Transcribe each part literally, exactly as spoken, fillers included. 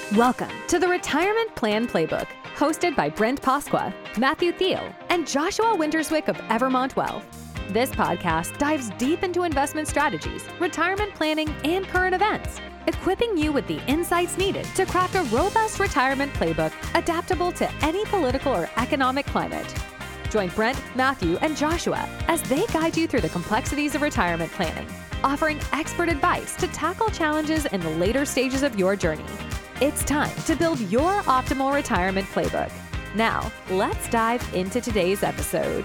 Welcome to the Retirement Plan Playbook, hosted by Brent Pasqua, Matthew Thiel, and Joshua Winterswick of Evermont Wealth. This podcast dives deep into investment strategies, retirement planning, and current events, equipping you with the insights needed to craft a robust retirement playbook adaptable to any political or economic climate. Join Brent, Matthew, and Joshua as they guide you through the complexities of retirement planning, offering expert advice to tackle challenges in the later stages of your journey. It's time to build your optimal retirement playbook. Now, let's dive into today's episode.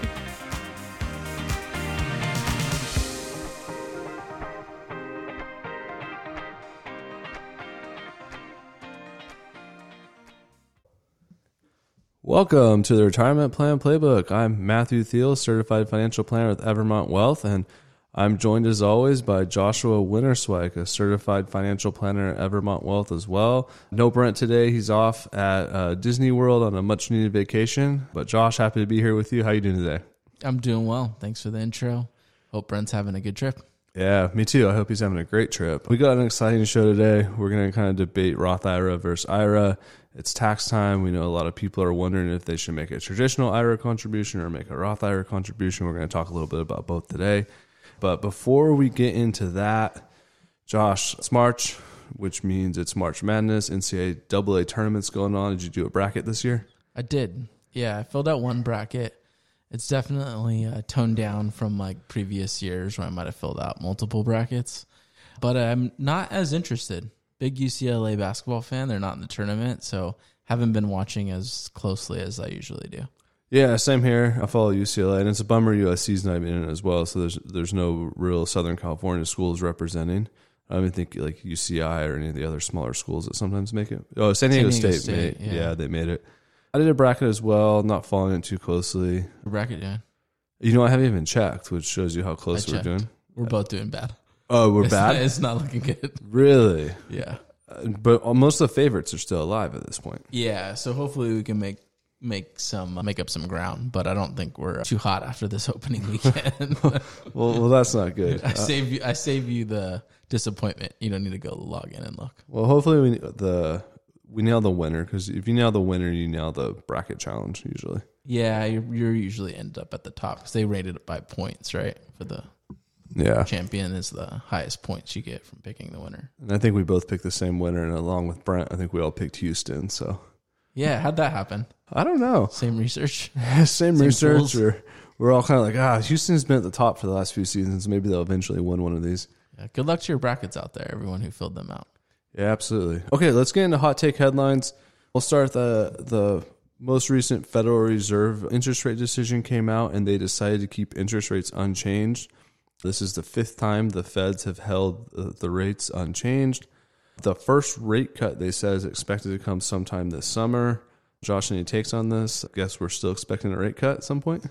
Welcome to the Retirement Plan Playbook. I'm Matthew Thiel, Certified Financial Planner with Evermont Wealth, and I'm joined as always by Joshua Winterswick, a Certified Financial Planner at Evermont Wealth as well. No Brent today. He's off at uh, Disney World on a much-needed vacation. But Josh, happy to be here with you. How are you doing today? I'm doing well. Thanks for the intro. Hope Brent's having a good trip. Yeah, me too. I hope he's having a great trip. We got an exciting show today. We're going to kind of debate Roth I R A versus I R A. It's tax time. We know a lot of people are wondering if they should make a traditional I R A contribution or make a Roth I R A contribution. We're going to talk a little bit about both today. But before we get into that, Josh, it's March, which means it's March Madness, N C double A tournaments going on. Did you do a bracket this year? I did. Yeah, I filled out one bracket. It's definitely uh, toned down from like previous years where I might have filled out multiple brackets. But I'm not as interested. Big U C L A basketball fan. They're not in the tournament, so haven't been watching as closely as I usually do. Yeah, same here. I follow U C L A, and it's a bummer U S C's not even in it as well, so there's there's no real Southern California schools representing. I don't even think like U C I or any of the other smaller schools that sometimes make it. Oh, San Diego, San Diego State, State made, yeah. yeah, they made it. I did a bracket as well, not following it too closely. A bracket, yeah. You know, I haven't even checked, which shows you how close we're doing. We're both doing bad. Oh, we're it's bad? Not, it's not looking good. Really? Yeah. Uh, but most of the favorites are still alive at this point. Yeah, so hopefully we can make make some make up some ground, but I don't think we're too hot after this opening weekend. well, well, that's not good. I save you. I save you the disappointment. You don't need to go log in and look. Well, hopefully we the we nail the winner, because if you nail the winner, you nail the bracket challenge usually. Yeah, you you usually end up at the top because they rated it by points, right? For the yeah champion is the highest points you get from picking the winner. And I think we both picked the same winner, and along with Brent, I think we all picked Houston. So. Yeah, how'd that happen? I don't know. Same research? Same, Same research. Fools. We're, we're all kind of like, ah, Houston's been at the top for the last few seasons. Maybe they'll eventually win one of these. Yeah, good luck to your brackets out there, everyone who filled them out. Yeah, absolutely. Okay, let's get into hot take headlines. We'll start the the most recent Federal Reserve interest rate decision came out, and they decided to keep interest rates unchanged. This is the fifth time the Feds have held the rates unchanged. The first rate cut, they said, is expected to come sometime this summer. Josh, any takes on this? I guess we're still expecting a rate cut at some point?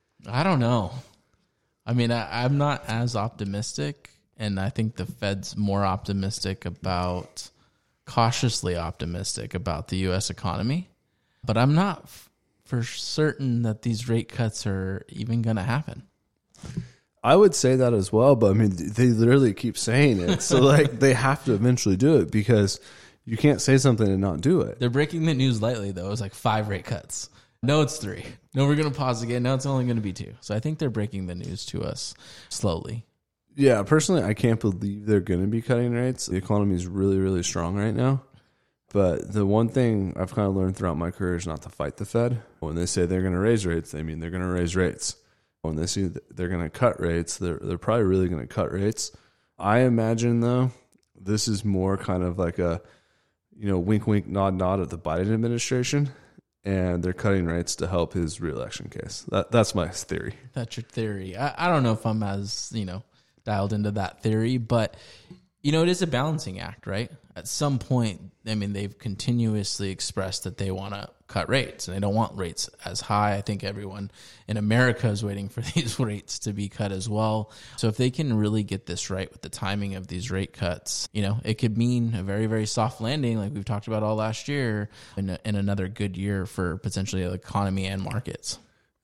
I don't know. I mean, I, I'm not as optimistic, and I think the Fed's more optimistic about, cautiously optimistic about the U S economy. But I'm not f- for certain that these rate cuts are even going to happen. I would say that as well, but I mean, they literally keep saying it. So, like, they have to eventually do it, because you can't say something and not do it. They're breaking the news lightly, though. It was like five rate cuts. No, it's three. No, we're going to pause again. No, it's only going to be two. So I think they're breaking the news to us slowly. Yeah, personally, I can't believe they're going to be cutting rates. The economy is really, really strong right now. But the one thing I've kind of learned throughout my career is not to fight the Fed. When they say they're going to raise rates, they mean they're going to raise rates. When they see they're going to cut rates, they're they're probably really going to cut rates. I imagine, though, this is more kind of like a, you know, wink, wink, nod, nod at the Biden administration, and they're cutting rates to help his reelection case. That that's my theory. That's your theory. I, I don't know if I'm as, you know, dialed into that theory, but, you know, it is a balancing act, right? At some point, I mean, they've continuously expressed that they want to cut rates, and they don't want rates as high. I think everyone in America is waiting for these rates to be cut as well. So if they can really get this right with the timing of these rate cuts, you know, it could mean a very, very soft landing, like we've talked about all last year, and, and another good year for potentially the economy and markets.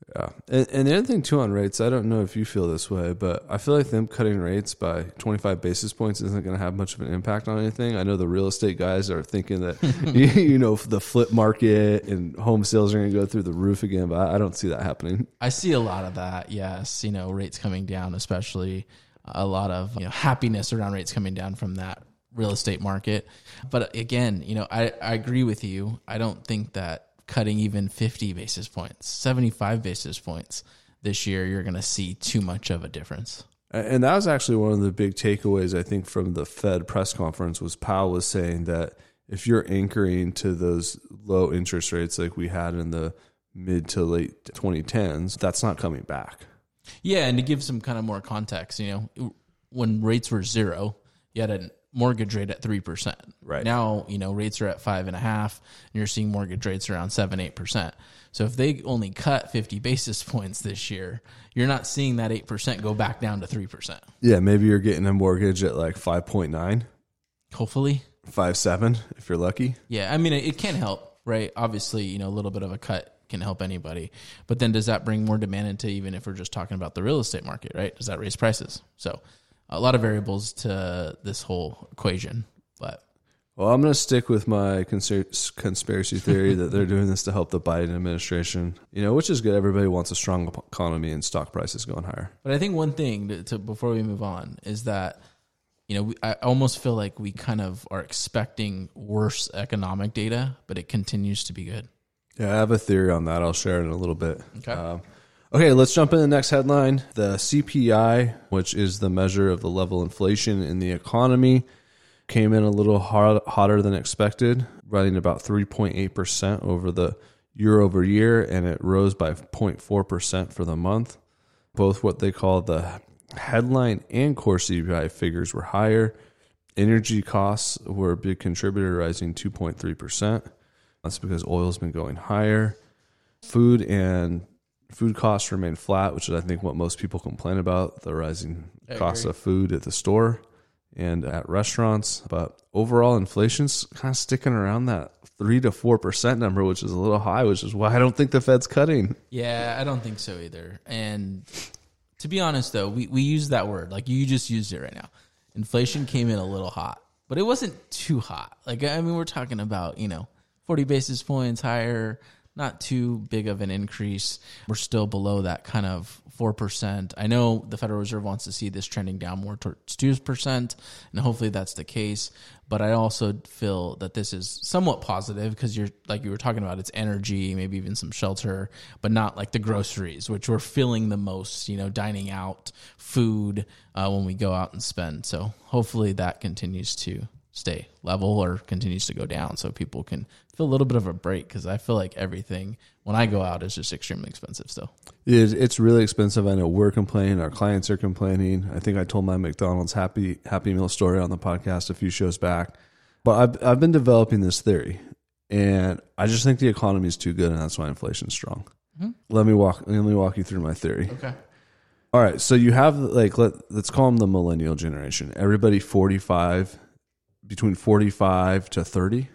Yeah. And, and the other thing, too, on rates, I don't know if you feel this way, but I feel like them cutting rates by twenty-five basis points isn't going to have much of an impact on anything. I know the real estate guys are thinking that, you, you know, the flip market and home sales are going to go through the roof again, but I don't see that happening. I see a lot of that, yes. You know, rates coming down, especially a lot of, you know, happiness around rates coming down from that real estate market. But again, you know, I, I agree with you. I don't think that cutting even fifty basis points, seventy-five basis points this year, you're going to see too much of a difference. And that was actually one of the big takeaways, I think, from the Fed press conference was Powell was saying that if you're anchoring to those low interest rates like we had in the mid to late twenty tens, that's not coming back. Yeah, and to give some kind of more context, you know, when rates were zero, you had a mortgage rate at three percent. Right. Now, you know, rates are at five and a half, and you're seeing mortgage rates around seven, eight percent. So if they only cut fifty basis points this year, you're not seeing that eight percent go back down to three percent. Yeah, maybe you're getting a mortgage at like five point nine. Hopefully. five point seven if you're lucky. Yeah, I mean, it, it can help, right? Obviously, you know, a little bit of a cut can help anybody. But then does that bring more demand into, even if we're just talking about the real estate market, right? Does that raise prices? So a lot of variables to this whole equation. But well, I'm going to stick with my cons- conspiracy theory that they're doing this to help the Biden administration, you know, which is good. Everybody wants a strong economy and stock prices going higher. But I think one thing to, to before we move on is that, you know, we, I almost feel like we kind of are expecting worse economic data, but it continues to be good. Yeah, I have a theory on that. I'll share it in a little bit. Okay. Um, okay, let's jump in the next headline. The C P I, which is the measure of the level of inflation in the economy, came in a little hot, hotter than expected, running about three point eight percent over the year over year, and it rose by zero point four percent for the month. Both what they call the headline and core C P I figures were higher. Energy costs were a big contributor, rising two point three percent. That's because oil's been going higher. Food and food costs remain flat, which is, I think, what most people complain about, the rising costs of food at the store and at restaurants. But overall, inflation's kind of sticking around that three to four percent number, which is a little high, which is why I don't think the Fed's cutting. Yeah, I don't think so either. And to be honest, though, we, we use that word. Like, you just used it right now. Inflation came in a little hot, but it wasn't too hot. Like, I mean, we're talking about, you know, forty basis points higher, not too big of an increase. We're still below that kind of four percent. I know the Federal Reserve wants to see this trending down more towards two percent, and hopefully that's the case. But I also feel that this is somewhat positive because you're, like you were talking about, it's energy, maybe even some shelter, but not like the groceries, which we're feeling the most, you know, dining out, food, uh, when we go out and spend. So hopefully that continues to stay level or continues to go down so people can feel a little bit of a break, because I feel like everything when I go out is just extremely expensive still. It, it's really expensive. I know we're complaining. Our clients are complaining. I think I told my McDonald's Happy Happy Meal story on the podcast a few shows back. But I've, I've been developing this theory, and I just think the economy is too good, and that's why inflation's strong. Mm-hmm. Let me walk. Let me walk you through my theory. Okay. All right. So you have, like, let, let's call them the millennial generation. Everybody forty-five, between forty-five to thirty.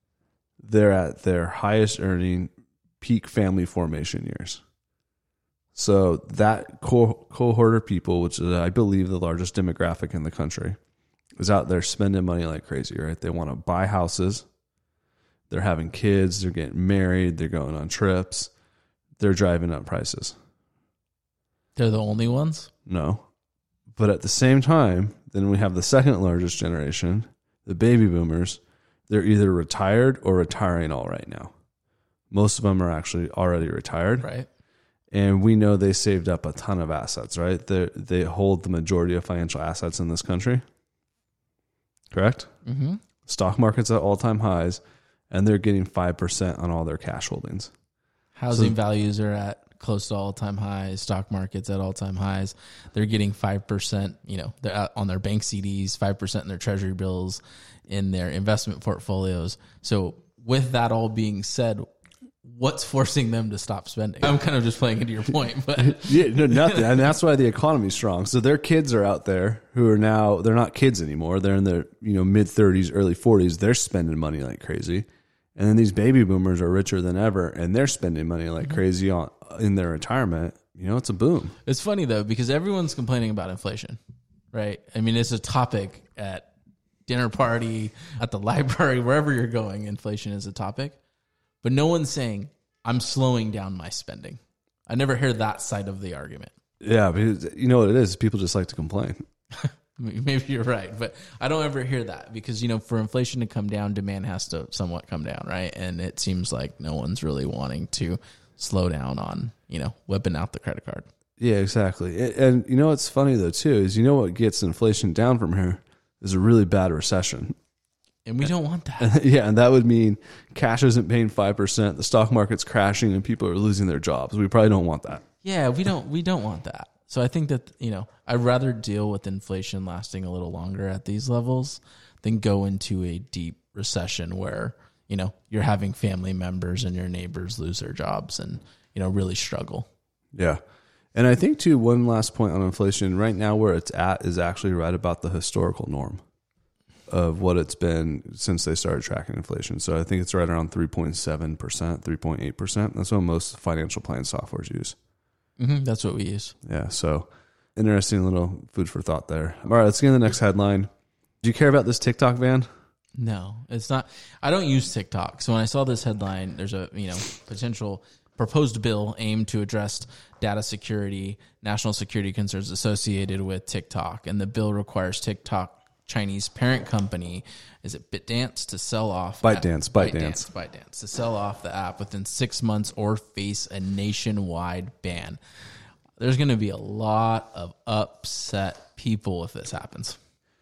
They're at their highest earning peak family formation years. So that co- cohort of people, which is, I believe, the largest demographic in the country, is out there spending money like crazy, right? They want to buy houses. They're having kids. They're getting married. They're going on trips. They're driving up prices. They're the only ones? No. But at the same time, then we have the second largest generation, the baby boomers. They're either retired or retiring all right now. Most of them are actually already retired. Right. And we know they saved up a ton of assets, right? They they hold the majority of financial assets in this country. Correct? Mm-hmm. Stock market's at all-time highs, and they're getting five percent on all their cash holdings. Housing So- values are at close to all-time highs. Stock market's at all-time highs. They're getting five percent, you know, they're out on their bank C Ds, five percent in their treasury bills, in their investment portfolios. So with that all being said, what's forcing them to stop spending? I'm kind of just playing into your point, but Yeah, no, nothing. And that's why the economy's strong. So their kids are out there who are now, they're not kids anymore. They're in their, you know, mid thirties, early forties. They're spending money like crazy. And then these baby boomers are richer than ever, and they're spending money like mm-hmm. crazy on in their retirement. You know, it's a boom. It's funny, though, because everyone's complaining about inflation, right? I mean, it's a topic at dinner party, at the library, wherever you're going, inflation is a topic. But no one's saying, I'm slowing down my spending. I never hear that side of the argument. Yeah, because you know what it is? People just like to complain. Maybe you're right, but I don't ever hear that because, you know, for inflation to come down, demand has to somewhat come down, right? And it seems like no one's really wanting to slow down on, you know, whipping out the credit card. Yeah, exactly. And, and you know what's funny, though, too, is you know what gets inflation down from here is a really bad recession. And we don't want that. Yeah, and that would mean cash isn't paying five percent, the stock market's crashing, and people are losing their jobs. We probably don't want that. Yeah, we don't we don't want that. So I think that, you know, I'd rather deal with inflation lasting a little longer at these levels than go into a deep recession where, you know, you're having family members and your neighbors lose their jobs and, you know, really struggle. Yeah. And I think, too, one last point on inflation, right now where it's at is actually right about the historical norm of what it's been since they started tracking inflation. So I think it's right around three point seven percent, three point eight percent. That's what most financial plan softwares use. Mm-hmm, that's what we use. Yeah, so interesting little food for thought there. All right, let's get to the next headline. Do you care about this TikTok ban? No, it's not. I don't use TikTok. So when I saw this headline, there's a, you know, potential proposed bill aimed to address data security, national security concerns associated with TikTok. And the bill requires TikTok Chinese parent company, is it ByteDance, to sell off ByteDance, ByteDance, ByteDance to sell off the app within six months or face a nationwide ban. There's going to be a lot of upset people if this happens.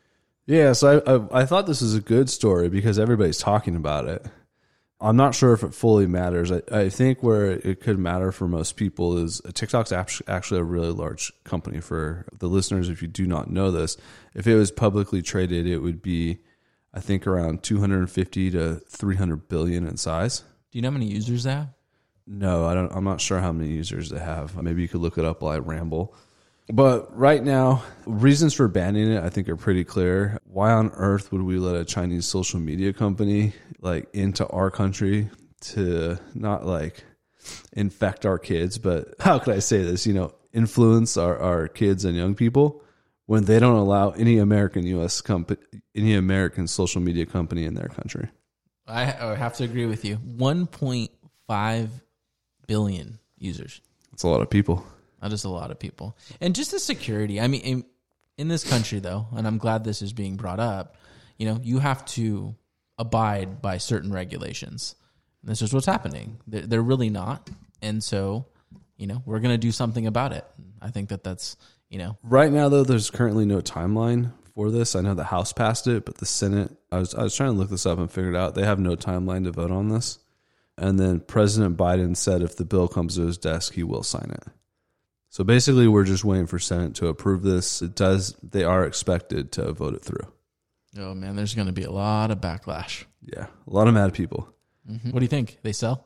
Yeah, so I, I I thought this was a good story because everybody's talking about it. I'm not sure if it fully matters. I, I think where it could matter for most people is TikTok's actually a really large company. For the listeners, if you do not know this, if it was publicly traded, it would be, I think, around two hundred fifty to three hundred billion in size. Do you know how many users they have? No, I don't. I'm not sure how many users they have. Maybe you could look it up while I ramble. But right now, reasons for banning it, I think, are pretty clear. Why on earth would we let a Chinese social media company like into our country to not like infect our kids, but how could I say this? You know, influence our, our kids and young people when they don't allow any American U S company, any American social media company in their country. I have to agree with you. one point five billion users. That's a lot of people. That is a lot of people. And just the security. I mean, in, in this country, though, and I'm glad this is being brought up, you know, you have to abide by certain regulations. And this is what's happening. They're, they're really not. And so, you know, we're going to do something about it. I think that that's, you know. Right now, though, there's currently no timeline for this. I know the House passed it, but the Senate, I was, I was trying to look this up and figured out they have no timeline to vote on this. And then President Biden said if the bill comes to his desk, he will sign it. So basically, we're just waiting for Senate to approve this. It does. They are expected to vote it through. Oh, man, there's going to be a lot of backlash. Yeah, a lot of mad people. Mm-hmm. What do you think? They sell?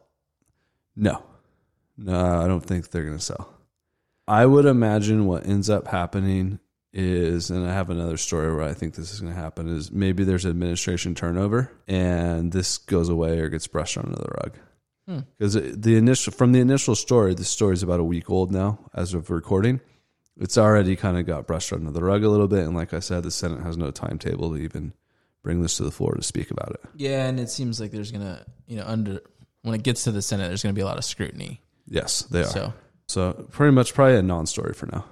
No. No, I don't think they're going to sell. I would imagine what ends up happening is, and I have another story where I think this is going to happen, is maybe there's administration turnover, and this goes away or gets brushed under the rug. Because hmm. the initial from the initial story, the story is about a week old now as of recording. It's already kind of got brushed under the rug a little bit, and like I said, the Senate has no timetable to even bring this to the floor to speak about it. Yeah, and it seems like there's gonna, you know, under when it gets to the Senate, there's gonna be a lot of scrutiny. Yes, they are. So, so pretty much probably a non-story for now.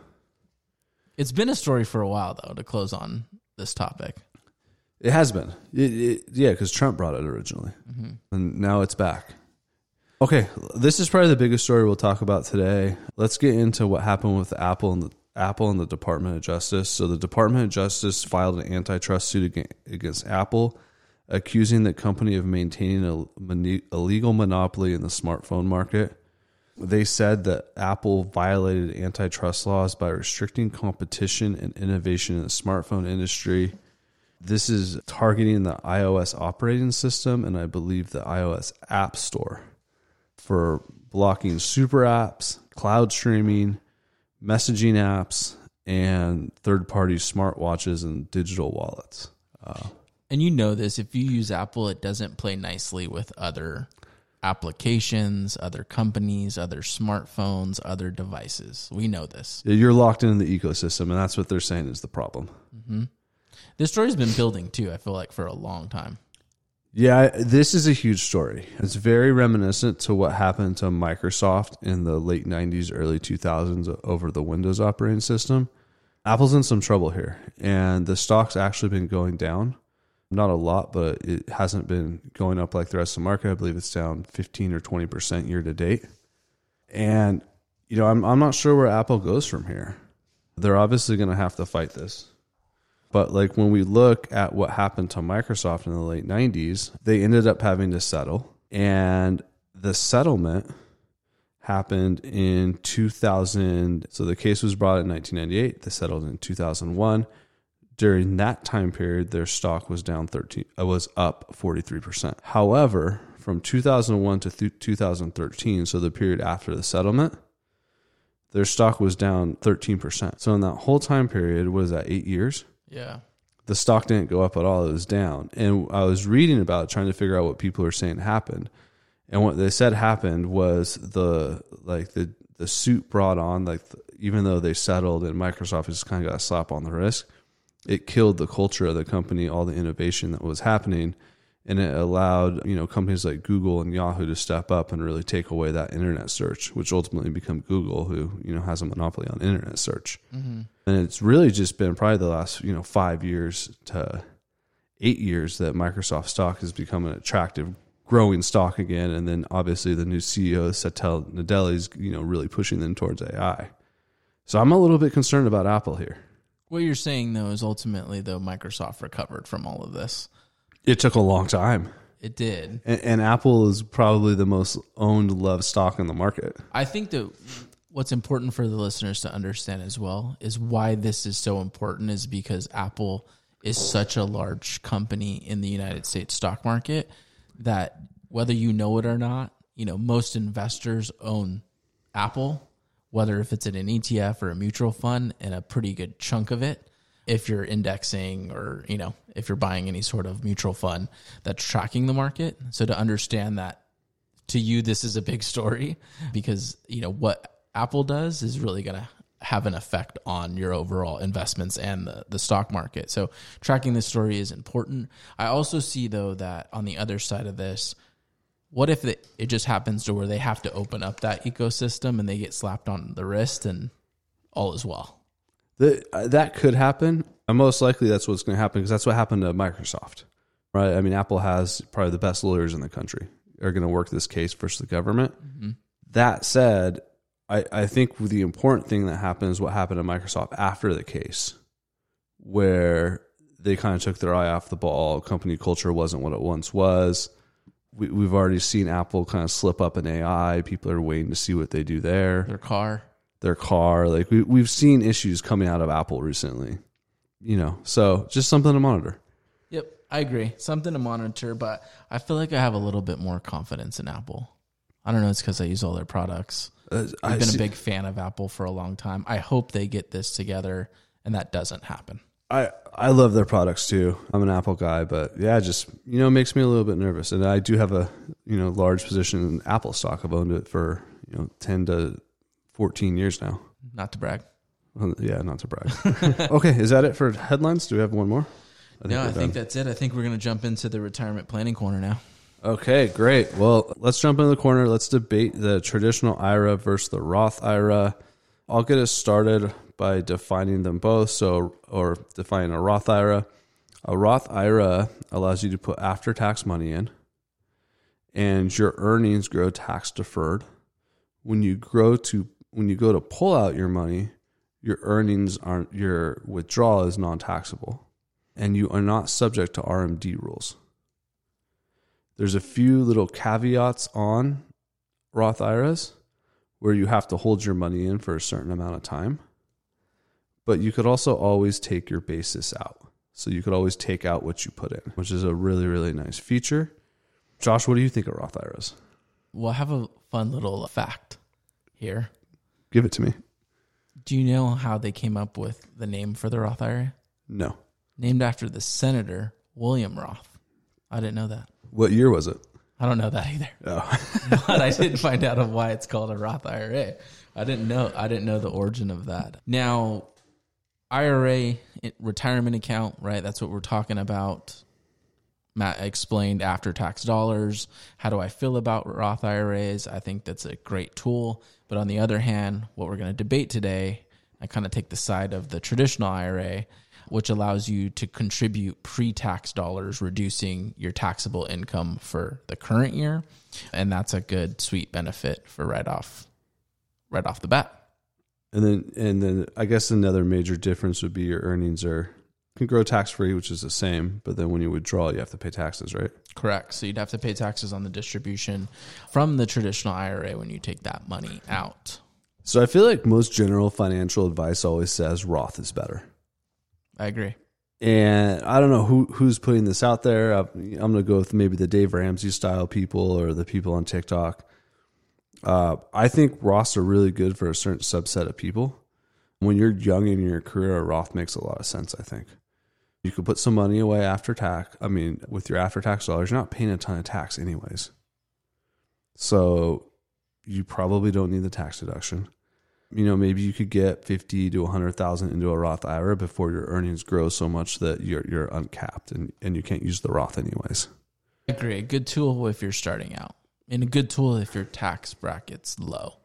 It's been a story for a while though. To close on this topic, it has been. It, it, yeah, because Trump brought it originally, mm-hmm. and now it's back. Okay, this is probably the biggest story we'll talk about today. Let's get into what happened with Apple and the Apple and the Department of Justice. So the Department of Justice filed an antitrust suit against Apple, accusing the company of maintaining a, a legal monopoly in the smartphone market. They said that Apple violated antitrust laws by restricting competition and innovation in the smartphone industry. This is targeting the iOS operating system and I believe the iOS App Store, for blocking super apps, cloud streaming, messaging apps, and third-party smartwatches and digital wallets. Uh, And you know this, if you use Apple, it doesn't play nicely with other applications, other companies, other smartphones, other devices. We know this. You're locked into the ecosystem, and that's what they're saying is the problem. Mm-hmm. This story's been building, too, I feel like, for a long time. Yeah, this is a huge story. It's very reminiscent to what happened to Microsoft in the late nineties, early two thousands over the Windows operating system. Apple's in some trouble here, and the stock's actually been going down. Not a lot, but it hasn't been going up like the rest of the market. I believe it's down fifteen or twenty percent year to date. And, you know, I'm I'm not sure where Apple goes from here. They're obviously going to have to fight this. But like when we look at what happened to Microsoft in the late nineties, they ended up having to settle. And the settlement happened in two thousand. So the case was brought in nineteen ninety-eight. They settled in two thousand one. During that time period, their stock was down thirteen. It was up forty-three percent. However, from two thousand one to th- two thousand thirteen, so the period after the settlement, their stock was down thirteen percent. So in that whole time period, what is that, eight years? Yeah. The stock didn't go up at all. It was down. And I was reading about it, trying to figure out what people are saying happened. And what they said happened was the like the the suit brought on, like the, even though they settled and Microsoft just kind of got a slap on the wrist, it killed the culture of the company, all the innovation that was happening, and it allowed, you know, companies like Google and Yahoo to step up and really take away that internet search, which ultimately become Google, who, you know, has a monopoly on internet search. Mm-hmm. And it's really just been probably the last, you know, five years to eight years that Microsoft stock has become an attractive, growing stock again. And then obviously the new C E O, Satya Nadella, is, you know, really pushing them towards A I. So I'm a little bit concerned about Apple here. What you're saying, though, is ultimately, though, Microsoft recovered from all of this. It took a long time. It did. And, and Apple is probably the most owned, loved stock in the market. I think that what's important for the listeners to understand as well is why this is so important is because Apple is such a large company in the United States stock market that whether you know it or not, you know, most investors own Apple, whether if it's in an E T F or a mutual fund, and a pretty good chunk of it, if you're indexing or, you know, if you're buying any sort of mutual fund that's tracking the market. So to understand that to you, this is a big story because, you know, what Apple does is really going to have an effect on your overall investments and the, the stock market. So tracking this story is important. I also see, though, that on the other side of this, what if it, it just happens to where they have to open up that ecosystem and they get slapped on the wrist and all is well? The, uh, that could happen. And most likely that's what's going to happen because that's what happened to Microsoft, right? I mean, Apple has probably the best lawyers in the country are going to work this case versus the government. Mm-hmm. That said, I, I think the important thing that happened is what happened to Microsoft after the case, where they kind of took their eye off the ball. Company culture wasn't what it once was. We, we've already seen Apple kind of slip up in A I. People are waiting to see what they do there. Their car. Their car. Like we, we've seen issues coming out of Apple recently, you know, so just something to monitor. Yep, I agree. Something to monitor, but I feel like I have a little bit more confidence in Apple. I don't know. It's because I use all their products. Uh, I've been see, a big fan of Apple for a long time. I hope they get this together, and that doesn't happen. I, I love their products too. I'm an Apple guy, but yeah, just, you know, it makes me a little bit nervous. And I do have a, you know, large position in Apple stock. I've owned it for, you know, ten to fourteen years now. Not to brag. Well, yeah, not to brag. Okay, is that it for headlines? Do we have one more? I no, I done. think that's it. I think we're going to jump into the retirement planning corner now. Okay, great. Well, let's jump into the corner. Let's debate the traditional I R A versus the Roth I R A. I'll get us started by defining them both. So, or defining a Roth I R A. A Roth I R A allows you to put after-tax money in, and your earnings grow tax deferred. When you grow to when you go to pull out your money, your earnings aren't your withdrawal is non-taxable, and you are not subject to R M D rules. There's a few little caveats on Roth I R As where you have to hold your money in for a certain amount of time, but you could also always take your basis out. So you could always take out what you put in, which is a really, really nice feature. Josh, what do you think of Roth I R As? Well, I have a fun little fact here. Give it to me. Do you know how they came up with the name for the Roth I R A? No. Named after the senator William Roth. I didn't know that. What year was it? I don't know that either. Oh. But I did find out of why it's called a Roth I R A. I didn't know. I didn't know the origin of that. Now, I R A, retirement account, right? That's what we're talking about. Matt explained after tax dollars. How do I feel about Roth I R As? I think that's a great tool. But on the other hand, what we're going to debate today, I kind of take the side of the traditional I R A, which allows you to contribute pre-tax dollars, reducing your taxable income for the current year. And that's a good, sweet benefit for right off, right off the bat. And then, and then I guess another major difference would be your earnings are can grow tax-free, which is the same, but then when you withdraw, you have to pay taxes, right? Correct. So you'd have to pay taxes on the distribution from the traditional I R A when you take that money out. So I feel like most general financial advice always says Roth is better. I agree. And I don't know who who's putting this out there. I'm going to go with maybe the Dave Ramsey style people or the people on TikTok. Uh, I think Roths are really good for a certain subset of people. When you're young in your career, a Roth makes a lot of sense, I think. You could put some money away after tax. I mean, with your after tax dollars, you're not paying a ton of tax anyways. So you probably don't need the tax deduction. You know, maybe you could get fifty to a hundred thousand into a Roth I R A before your earnings grow so much that you're you're uncapped and, and you can't use the Roth anyways. I agree. A good tool if you're starting out, and a good tool if your tax bracket's low.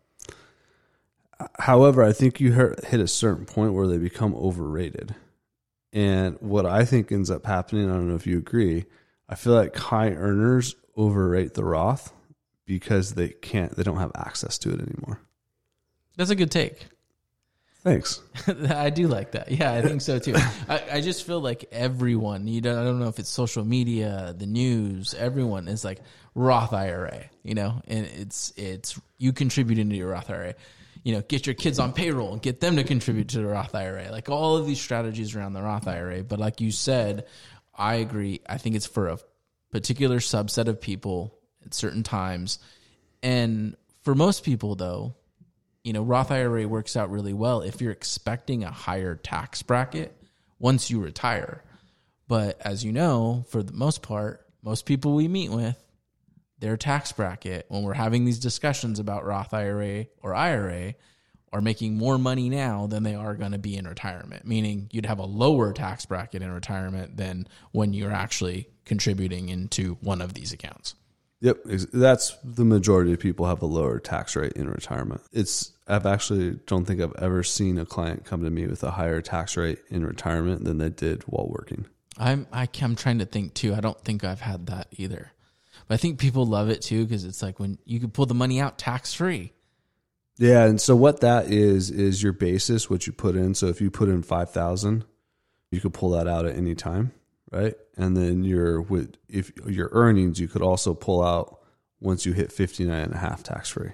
However, I think you hit a certain point where they become overrated. And what I think ends up happening, I don't know if you agree, I feel like high earners overrate the Roth because they can't, they don't have access to it anymore. That's a good take. Thanks. I do like that. Yeah, I think so too. I, I just feel like everyone, you know, I don't know if it's social media, the news, everyone is like Roth I R A, you know, and it's, it's, you contribute into your Roth I R A. You know, get your kids on payroll and get them to contribute to the Roth I R A. Like all of these strategies around the Roth I R A. But like you said, I agree. I think it's for a particular subset of people at certain times. And for most people, though, you know, Roth I R A works out really well if you're expecting a higher tax bracket once you retire. But as you know, for the most part, most people we meet with, their tax bracket, when we're having these discussions about Roth I R A or I R A, are making more money now than they are going to be in retirement, meaning you'd have a lower tax bracket in retirement than when you're actually contributing into one of these accounts. Yep. That's the majority of people have a lower tax rate in retirement. It's, I've actually don't think I've ever seen a client come to me with a higher tax rate in retirement than they did while working. I'm, I, I'm trying to think too. I don't think I've had that either. But I think people love it too because it's like when you can pull the money out tax free. Yeah, and so what that is is your basis, what you put in. So if you put in five thousand, you could pull that out at any time, right? And then your with if your earnings, you could also pull out once you hit fifty-nine and a half tax free.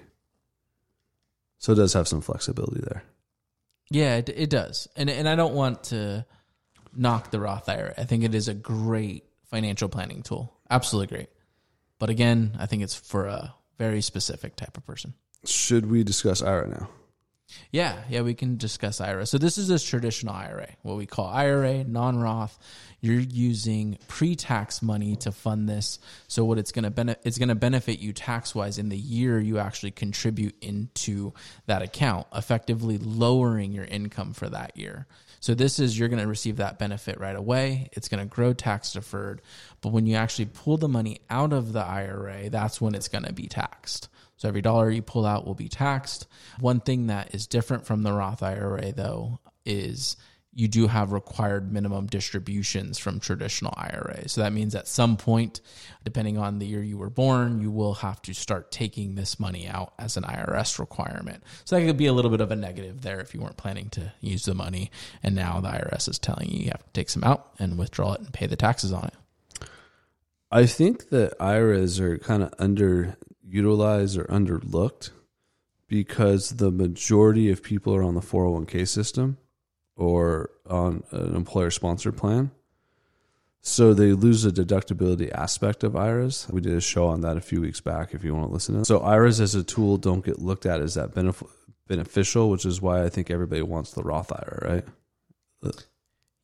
So it does have some flexibility there. Yeah, it, it does, and and I don't want to knock the Roth I R A. I think it is a great financial planning tool, absolutely great. But again, I think it's for a very specific type of person. Should we discuss I R A now? Yeah, yeah, we can discuss I R A. So this is this traditional I R A, what we call I R A, non-Roth. You're using pre-tax money to fund this. So what it's going to benefit, it's going to benefit you tax-wise in the year you actually contribute into that account, effectively lowering your income for that year. So this is, you're going to receive that benefit right away. It's going to grow tax deferred. But when you actually pull the money out of the I R A, that's when it's going to be taxed. So every dollar you pull out will be taxed. One thing that is different from the Roth I R A, though, is you do have required minimum distributions from traditional I R A. So that means at some point, depending on the year you were born, you will have to start taking this money out as an I R S requirement. So that could be a little bit of a negative there if you weren't planning to use the money. And now the I R S is telling you you have to take some out and withdraw it and pay the taxes on it. I think that I R As are kind of underutilized or underlooked because the majority of people are on the four oh one k system or on an employer-sponsored plan. So they lose the deductibility aspect of I R As. We did a show on that a few weeks back if you want to listen to it. So I R As as a tool don't get looked at as that benef- beneficial, which is why I think everybody wants the Roth I R A, right?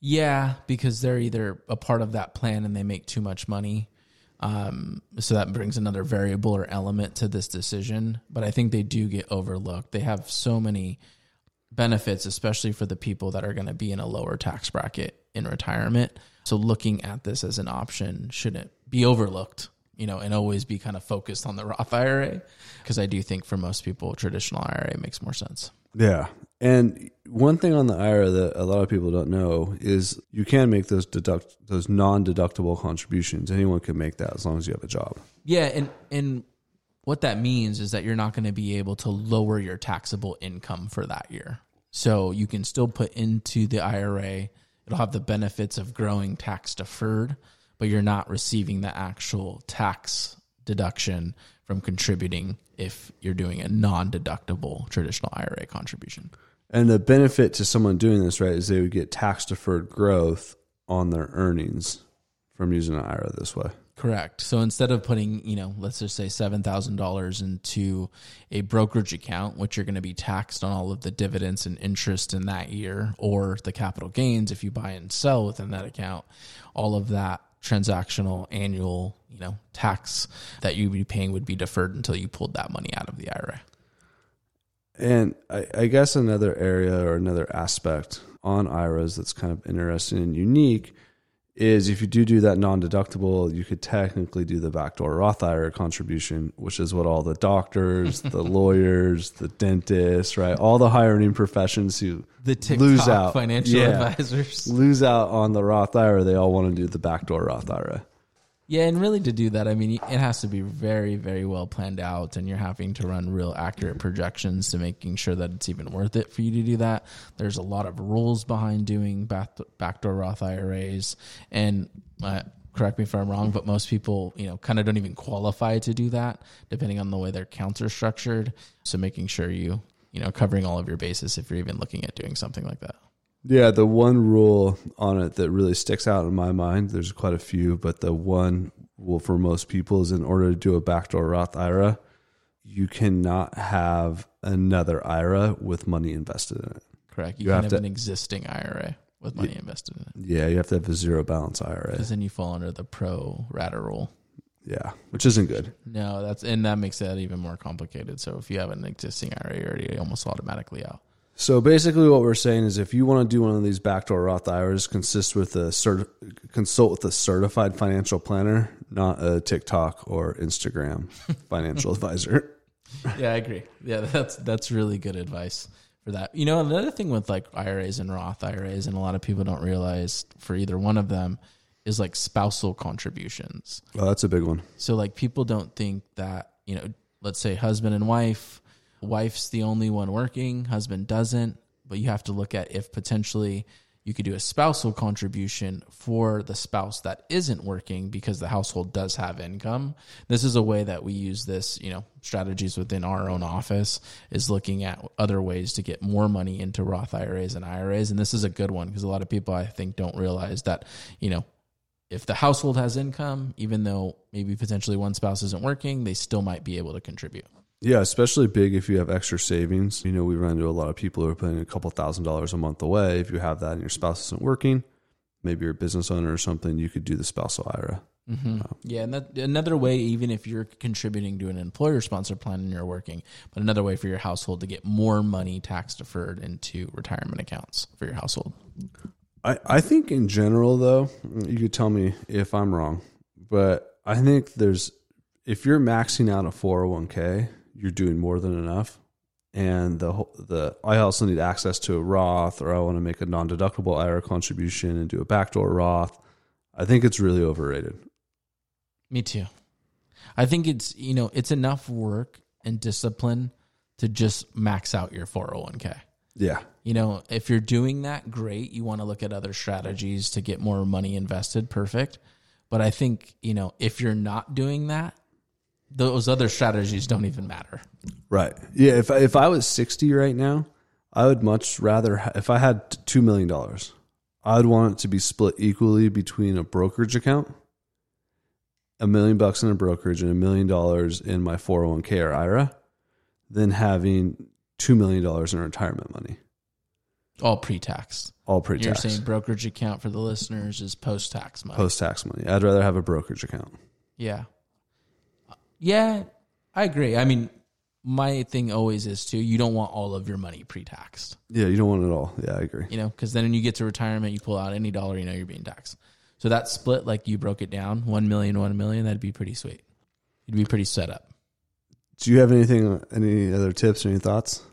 Yeah, because they're either a part of that plan and they make too much money. Um, so that brings another variable or element to this decision. But I think they do get overlooked. They have so many benefits, especially for the people that are going to be in a lower tax bracket in retirement. So looking at this as an option shouldn't be overlooked, you know, and always be kind of focused on the Roth I R A. Because I do think for most people, traditional I R A makes more sense. Yeah. And one thing on the I R A that a lot of people don't know is you can make those deduct those non-deductible contributions. Anyone can make that as long as you have a job. Yeah, and and what that means is that you're not going to be able to lower your taxable income for that year. So you can still put into the I R A. It'll have the benefits of growing tax deferred, but you're not receiving the actual tax deduction from contributing if you're doing a non-deductible traditional I R A contribution. And the benefit to someone doing this, right, is they would get tax deferred growth on their earnings from using an I R A this way. Correct. So instead of putting, you know, let's just say seven thousand dollars into a brokerage account, which you're going to be taxed on all of the dividends and interest in that year, or the capital gains if you buy and sell within that account, all of that transactional annual, you know, tax that you'd be paying would be deferred until you pulled that money out of the I R A. And I, I guess another area or another aspect on I R As that's kind of interesting and unique is if you do do that non-deductible, you could technically do the backdoor Roth I R A contribution, which is what all the doctors, the lawyers, the dentists, right, all the high earning professions who the TikTok lose out, financial yeah, advisors lose out on the Roth I R A. They all want to do the backdoor Roth I R A. Yeah, and really to do that, I mean, it has to be very, very well planned out, and you're having to run real accurate projections to making sure that it's even worth it for you to do that. There's a lot of rules behind doing back, backdoor Roth I R As, and uh, correct me if I'm wrong, but most people, you know, kind of don't even qualify to do that, depending on the way their accounts are structured. So making sure you, you know, covering all of your bases if you're even looking at doing something like that. Yeah, the one rule on it that really sticks out in my mind, there's quite a few, but the one rule for most people is in order to do a backdoor Roth I R A, you cannot have another I R A with money invested in it. Correct. You, You can have have to- an existing I R A with money invested in it. Yeah, you have to have a zero balance I R A. Because then you fall under the pro rata rule. Yeah, which isn't good. No, that's and that makes that even more complicated. So if you have an existing I R A, you're already almost automatically out. So basically what we're saying is if you want to do one of these backdoor Roth I R As, consist with a cert- consult with a certified financial planner, not a TikTok or Instagram financial advisor. Yeah, I agree. Yeah, that's that's really good advice for that. You know, another thing with like I R As and Roth I R As, and a lot of people don't realize for either one of them, is like spousal contributions. Oh, that's a big one. So like people don't think that, you know, let's say husband and wife, wife's the only one working, husband doesn't, but you have to look at if potentially you could do a spousal contribution for the spouse that isn't working because the household does have income. This is a way that we use this, you know, strategies within our own office is looking at other ways to get more money into Roth I R As and I R As. And this is a good one because a lot of people I think don't realize that, you know, if the household has income, even though maybe potentially one spouse isn't working, they still might be able to contribute. Yeah, especially big if you have extra savings. You know, we run into a lot of people who are putting a couple thousand dollars a month away. If you have that and your spouse isn't working, maybe you're a business owner or something, you could do the spousal I R A. Mm-hmm. Um, yeah, and that, another way, even if you're contributing to an employer-sponsored plan and you're working, but another way for your household to get more money tax deferred into retirement accounts for your household. I, I think in general, though, you could tell me if I'm wrong, but I think there's, if you're maxing out a four oh one k, you're doing more than enough. And the the I also need access to a Roth, or I want to make a non-deductible I R A contribution and do a backdoor Roth. I think it's really overrated. Me too. I think it's, you know, it's enough work and discipline to just max out your four oh one k. Yeah. You know, if you're doing that, great. You want to look at other strategies to get more money invested. Perfect. But I think, you know, if you're not doing that, those other strategies don't even matter. Right. Yeah. If I, if I was sixty right now, I would much rather, ha- if I had two million dollars, I would want it to be split equally between a brokerage account, a million bucks in a brokerage, and a million dollars in my four oh one k or I R A, than having two million dollars in retirement money. All pre-tax. All pre-tax. You're saying brokerage account for the listeners is post-tax money. Post-tax money. I'd rather have a brokerage account. Yeah. Yeah, I agree. I mean, my thing always is too, you don't want all of your money pre-taxed. Yeah, you don't want it all. Yeah, I agree. You know, because then when you get to retirement, you pull out any dollar, you know you're being taxed. So that split, like you broke it down, one million, one million, that'd be pretty sweet. You'd be pretty set up. Do you have anything, any other tips or any thoughts?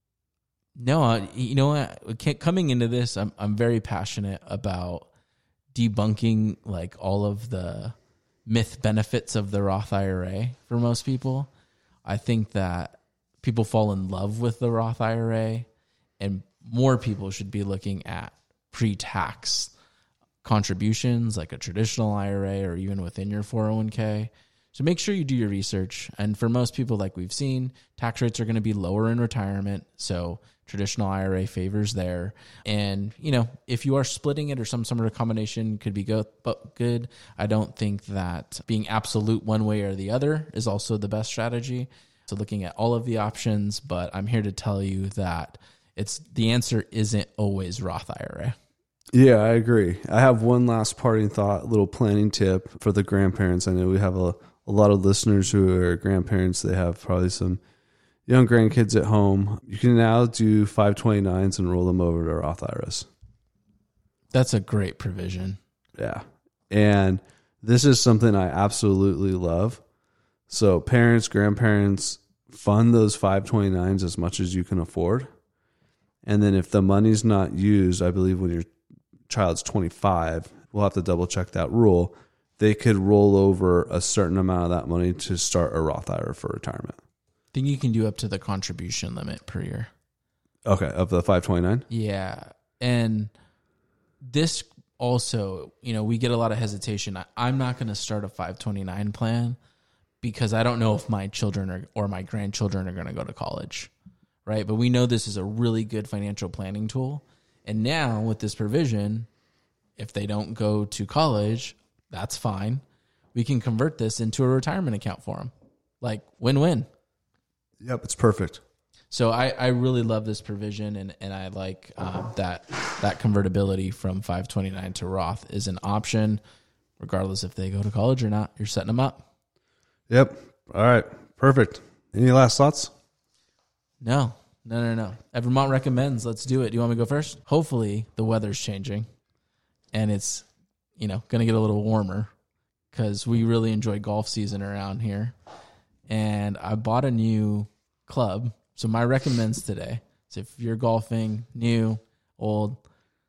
No, uh, you know what? Coming into this, I'm I'm very passionate about debunking like all of the myth benefits of the Roth I R A for most people. I think that people fall in love with the Roth I R A, and more people should be looking at pre-tax contributions like a traditional I R A or even within your four oh one k. So make sure you do your research. And for most people, like we've seen, tax rates are going to be lower in retirement. So traditional I R A favors there. And, you know, if you are splitting it or some sort of combination could be go, but good. I don't think that being absolute one way or the other is also the best strategy. So looking at all of the options, but I'm here to tell you that it's the answer isn't always Roth I R A. Yeah, I agree. I have one last parting thought, little planning tip for the grandparents. I know we have a, a lot of listeners who are grandparents. They have probably some young grandkids at home. You can now do five twenty-nines and roll them over to Roth I R As. That's a great provision. Yeah. And this is something I absolutely love. So parents, grandparents, fund those five twenty-nines as much as you can afford. And then if the money's not used, I believe when your child's twenty-five, we'll have to double check that rule, they could roll over a certain amount of that money to start a Roth I R A for retirement. I think you can do up to the contribution limit per year. Okay, of the five twenty-nine? Yeah. And this also, you know, we get a lot of hesitation. I, I'm not going to start a five twenty-nine plan because I don't know if my children are, or my grandchildren are going to go to college, right? But we know this is a really good financial planning tool. And now with this provision, if they don't go to college, that's fine. We can convert this into a retirement account for them. Like win-win. Yep, it's perfect. So I, I really love this provision, and, and I like uh, that that convertibility from five twenty-nine to Roth is an option, regardless if they go to college or not. You're setting them up. Yep. All right. Perfect. Any last thoughts? No, no, no, no. Evermont recommends. Let's do it. Do you want me to go first? Hopefully the weather's changing, and it's you know going to get a little warmer because we really enjoy golf season around here. And I bought a new club. So my recommends today is if you're golfing, new, old,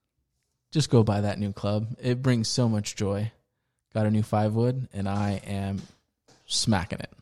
just go buy that new club. It brings so much joy. Got a new five wood, and I am smacking it.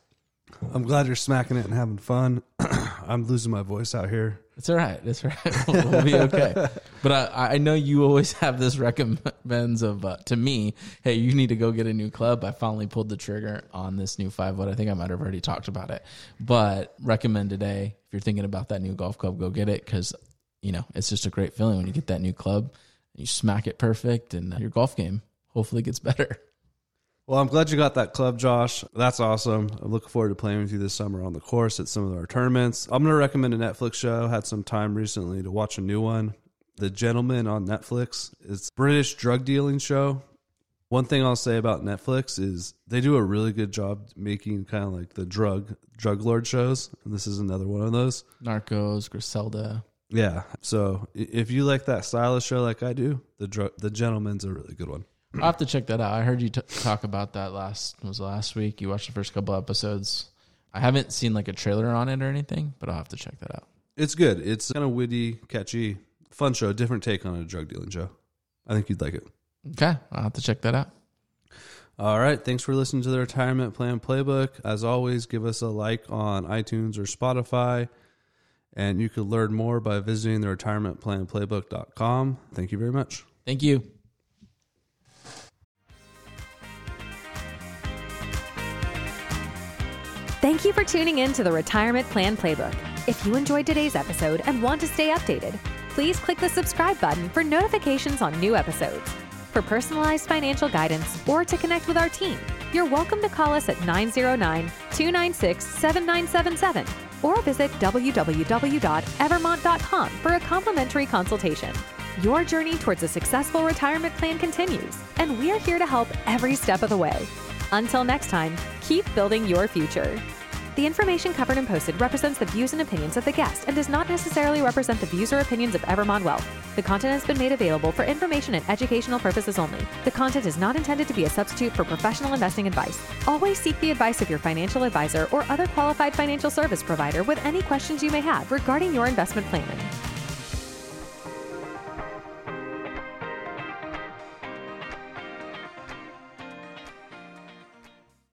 I'm glad you're smacking it and having fun. I'm losing my voice out here. It's all right. It's all right. We'll, we'll be okay. But I, I know you always have this recommends of, uh, to me, hey, you need to go get a new club. I finally pulled the trigger on this new five wood. I think I might have already talked about it. But recommend today, if you're thinking about that new golf club, go get it because, you know, it's just a great feeling when you get that new club. You smack it perfect, and your golf game hopefully gets better. Well, I'm glad you got that club, Josh. That's awesome. I'm looking forward to playing with you this summer on the course at some of our tournaments. I'm going to recommend a Netflix show. Had some time recently to watch a new one. The Gentleman on Netflix. It's a British drug dealing show. One thing I'll say about Netflix is they do a really good job making kind of like the drug drug lord shows. And this is another one of those. Narcos, Griselda. Yeah. So if you like that style of show like I do, the dr- the Gentleman's a really good one. I'll have to check that out. I heard you t- talk about that last was last week. You watched the first couple episodes. I haven't seen like a trailer on it or anything, but I'll have to check that out. It's good. It's kind of witty, catchy, fun show, different take on a drug dealing show. I think you'd like it. Okay, I'll have to check that out. All right. Thanks for listening to the Retirement Plan Playbook. As always, give us a like on iTunes or Spotify. And you can learn more by visiting the retirement plan playbook dot com. Thank you very much. Thank you. Thank you for tuning in to the Retirement Plan Playbook. If you enjoyed today's episode and want to stay updated, please click the subscribe button for notifications on new episodes. For personalized financial guidance or to connect with our team, you're welcome to call us at nine zero nine, two nine six, seven nine seven seven or visit w w w dot evermont dot com for a complimentary consultation. Your journey towards a successful retirement plan continues, and we're here to help every step of the way. Until next time, keep building your future. The information covered and posted represents the views and opinions of the guest and does not necessarily represent the views or opinions of Evermont Wealth. The content has been made available for information and educational purposes only. The content is not intended to be a substitute for professional investing advice. Always seek the advice of your financial advisor or other qualified financial service provider with any questions you may have regarding your investment planning.